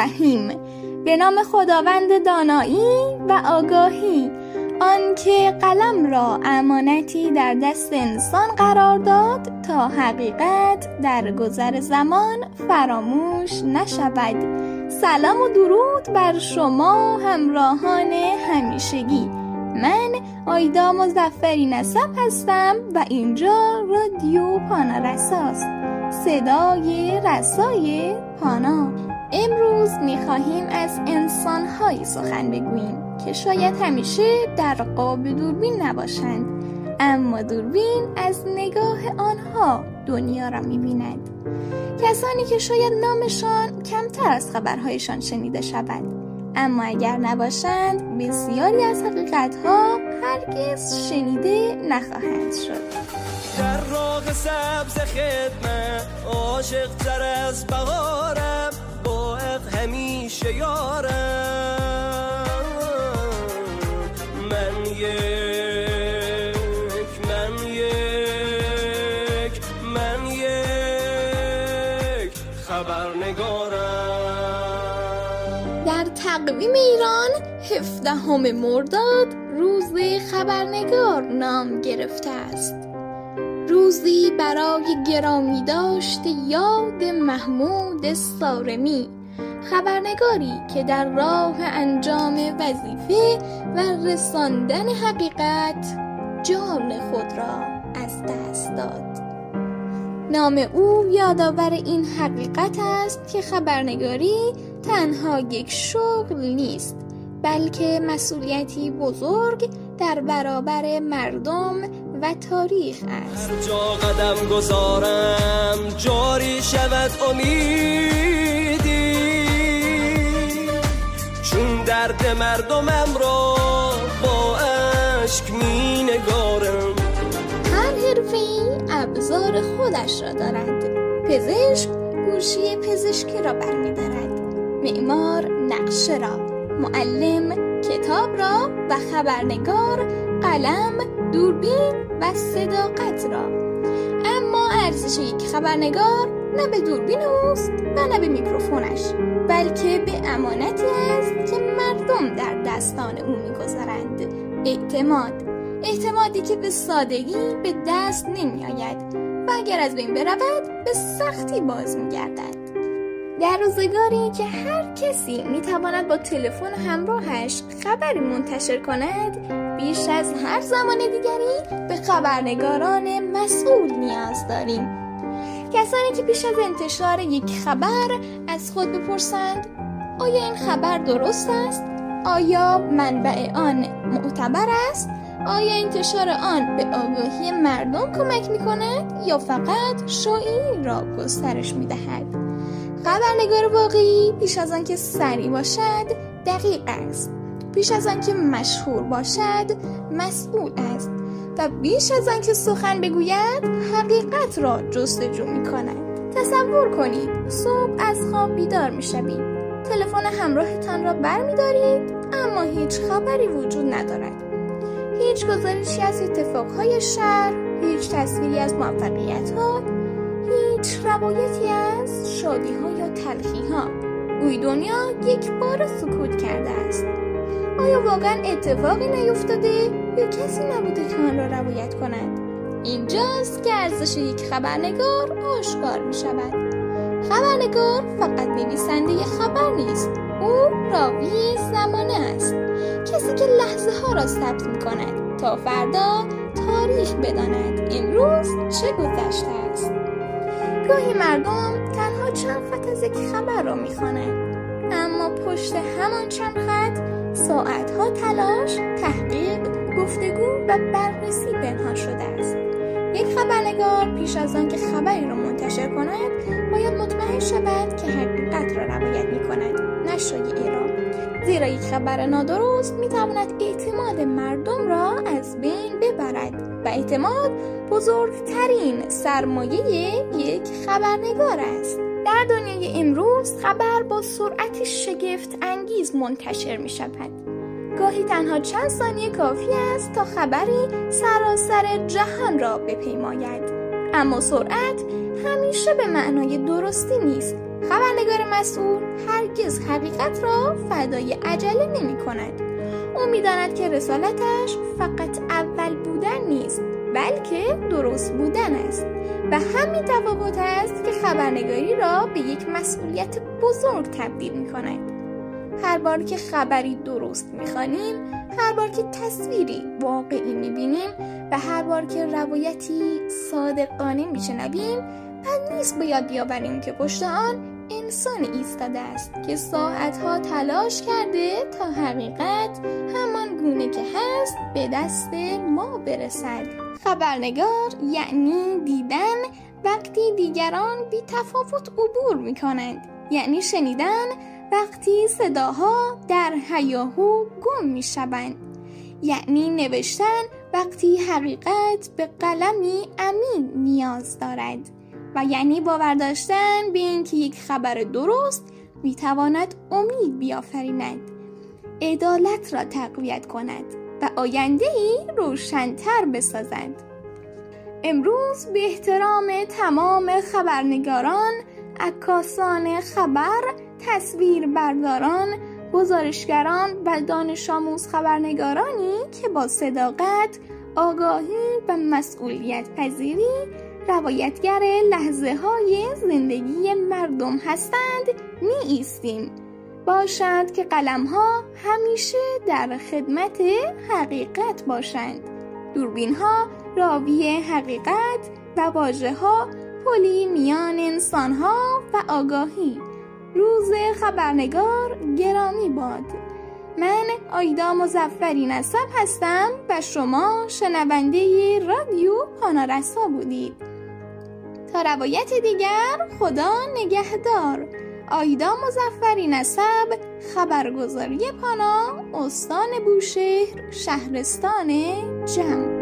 الرحیم. به نام خداوند دانایی و آگاهی، آن که قلم را امانتی در دست انسان قرار داد تا حقیقت در گذر زمان فراموش نشود. سلام و درود بر شما همراهان همیشگی. من آیدا مظفری نسب هستم و اینجا رادیو پانا رساست، صدای رسای پانا. امروز می‌خواهیم از انسان‌هایی سخن بگوییم که شاید همیشه در قاب دوربین نباشند، اما دوربین از نگاه آنها دنیا را می‌بیند. کسانی که شاید نامشان کمتر از خبرهایشان شنیده شود، اما اگر نباشند بسیاری از حقیقت‌ها هرگز شنیده نخواهند شد. در راغ سبز خدمت عاشق تر از بهارم، با همیشه یارم. من یک خبرنگارم. در تقویم ایران 17 مرداد روز خبرنگار نام گرفته است. روزی برای گرامی داشت یاد محمود صارمی، خبرنگاری که در راه انجام وظیفه و رساندن حقیقت جان خود را از دست داد. نام او یادآور این حقیقت است که خبرنگاری تنها یک شغل نیست، بلکه مسئولیتی بزرگ در برابر مردم و تاریخ است. هر جا قدم گذارم جاری شود امیدی، چون درد مردمم را با اشک می نگارم. هر حرفی ابزار خودش را دارد. پزشک گوشی پزشکی را برمی‌دارد، معمار نقشه را، معلم کتاب را و خبرنگار قلم، دوربین و صداقت را. اما ارزش یک خبرنگار نه به دوربین اوست و نه به میکروفونش، بلکه به امانتی است که مردم در دستان او می‌گذارند. اعتمادی که به سادگی به دست نمی آید و اگر از بین برود به سختی باز می گردد. در روزگاری که هر کسی می تواند با تلفن همراهش خبری منتشر کند، بیش از هر زمان دیگری به خبرنگاران مسئول نیاز داریم. کسانی که پیش از انتشار یک خبر از خود بپرسند آیا این خبر درست است؟ آیا منبع آن معتبر است؟ آیا انتشار آن به آگاهی مردم کمک می کند یا فقط شایعی را گسترش می دهد؟ خبرنگار واقعی پیش از آن که سریع باشد دقیق است، پیش از آن که مشهور باشد مسئول است و بیش از آن که سخن بگوید حقیقت را جستجو می کند. تصور کنید صبح از خواب بیدار می شوید، تلفن همراهتان را بر می دارید اما هیچ خبری وجود ندارد. هیچ گزارشی از اتفاقهای شهر، هیچ تصویری از موفقیت‌ها، هیچ روایتی از شادی‌ها یا تلخی‌ها. گویی دنیا یک بار سکوت کرده است. آیا واقعا اتفاقی نیفتاده یا کسی نبوده که آن را روایت کند؟ اینجاست که ارزش یک خبرنگار آشکار می شود. خبرنگار فقط نویسنده خبر نیست، او راوی زمانه است، کسی که لحظه ها را ثبت می کند تا فردا تاریخ بداند امروز چه گذشته است. گاهی مردم تنها چند خط از یک خبر را می خوانند، اما پشت همان چند خط ساعتها تلاش، تحقیق، گفتگو و بررسی پنهان شده است. یک خبرنگار پیش از آن که خبری را منتشر کند باید مطمئن شود که حقیقت را روایت می کند، نه شایعه را، زیرا یک خبر نادرست می تواند اعتماد مردم را از بین ببرد و اعتماد بزرگترین سرمایه یک خبرنگار است. در دنیای امروز خبر با سرعت شگفت انگیز منتشر می شود. گاهی تنها چند ثانیه کافی است تا خبری سراسر جهان را بپیماید. اما سرعت همیشه به معنای درستی نیست، خبرنگار مسئول هرگز حقیقت را فدای عجله نمی کند. او می داند که رسالتش فقط اول بودن نیست، بلکه درست بودن است و همین تفاوت است که خبرنگاری را به یک مسئولیت بزرگ تبدیل می کند. هر بار که خبری درست می خوانیم، هر بار که تصویری واقعی می بینیم و هر بار که روایتی صادقانه می شنویم، بد نیست به یاد بیاوریم که پشت آن انسان ایستاده است که ساعتها تلاش کرده تا حقیقت همان گونه که هست به دست ما برسد. خبرنگار یعنی دیدن وقتی دیگران بی تفاوت عبور می کنند، یعنی شنیدن وقتی صداها در هیاهو گم می شوند، یعنی نوشتن وقتی حقیقت به قلمی عمیق نیاز دارد و یعنی باور داشتن به اینکه یک خبر درست می تواند امید بیافریند، عدالت را تقویت کند و آینده‌ای روشن‌تر بسازد. امروز به احترام تمام خبرنگاران، عکاسان خبر، تصویربرداران، گزارشگران و دانش آموز خبرنگارانی که با صداقت، آگاهی و مسئولیت پذیری روایتگر لحظه های زندگی مردم هستند می ایستیم. باشد که قلم ها همیشه در خدمت حقیقت باشند، دوربین ها راوی حقیقت و واژه ها پلی میان انسان ها و آگاهی. روز خبرنگار گرامی باد. من آیدا مظفری نسب هستم و شما شنونده رادیو پانارسا بودید. تا روایت دیگر، خدا نگهدار. آیدا مظفری نسب، خبرگزاری پانا، استان بوشهر، شهرستان جم.